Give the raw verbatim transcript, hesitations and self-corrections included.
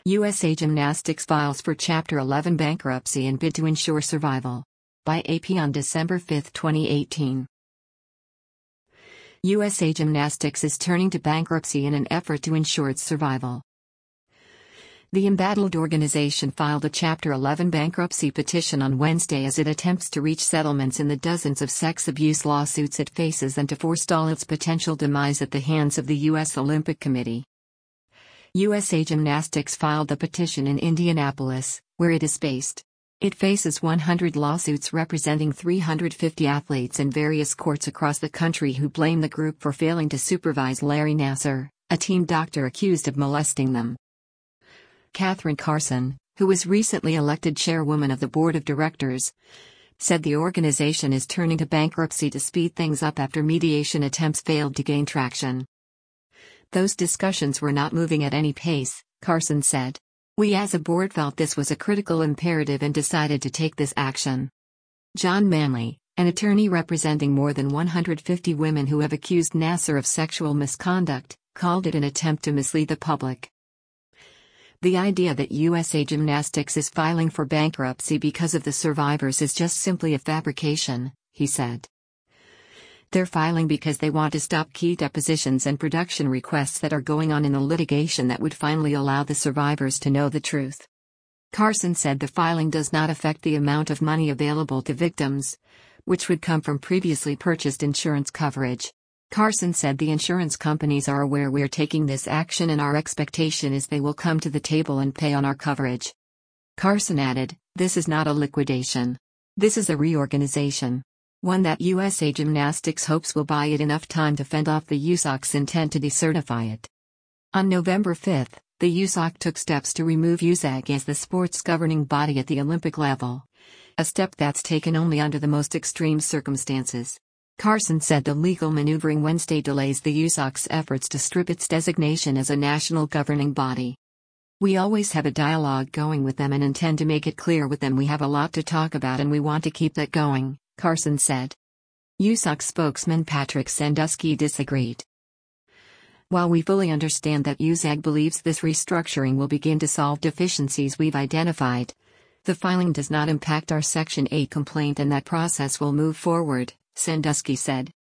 U S A Gymnastics files for Chapter eleven bankruptcy and bid to ensure survival. By A P on December fifth, twenty eighteen. U S A Gymnastics is turning to bankruptcy in an effort to ensure its survival. The embattled organization filed a Chapter eleven bankruptcy petition on Wednesday as it attempts to reach settlements in the dozens of sex abuse lawsuits it faces and to forestall its potential demise at the hands of the U S Olympic Committee. U S A Gymnastics filed the petition in Indianapolis, where it is based. It faces one hundred lawsuits representing three hundred fifty athletes in various courts across the country who blame the group for failing to supervise Larry Nassar, a team doctor accused of molesting them. Catherine Carson, who was recently elected chairwoman of the board of directors, said the organization is turning to bankruptcy to speed things up after mediation attempts failed to gain traction. Those discussions were not moving at any pace, Carson said. We as a board felt this was a critical imperative and decided to take this action. John Manley, an attorney representing more than one hundred fifty women who have accused Nassar of sexual misconduct, called it an attempt to mislead the public. The idea that U S A Gymnastics is filing for bankruptcy because of the survivors is just simply a fabrication, he said. They're filing because they want to stop key depositions and production requests that are going on in the litigation that would finally allow the survivors to know the truth. Carson said the filing does not affect the amount of money available to victims, which would come from previously purchased insurance coverage. Carson said the insurance companies are aware we're taking this action and our expectation is they will come to the table and pay on our coverage. Carson added, this is not a liquidation. This is a reorganization. One that U S A Gymnastics hopes will buy it enough time to fend off the U S O C's intent to decertify it. On November fifth, the U S O C took steps to remove U S A G as the sport's governing body at the Olympic level. A step that's taken only under the most extreme circumstances. Carson said the legal maneuvering Wednesday delays the U S O C's efforts to strip its designation as a national governing body. We always have a dialogue going with them and intend to make it clear with them we have a lot to talk about and we want to keep that going, Carson said. U S O C spokesman Patrick Sandusky disagreed. While we fully understand that U S A G believes this restructuring will begin to solve deficiencies we've identified, the filing does not impact our Section eight complaint and that process will move forward, Sandusky said.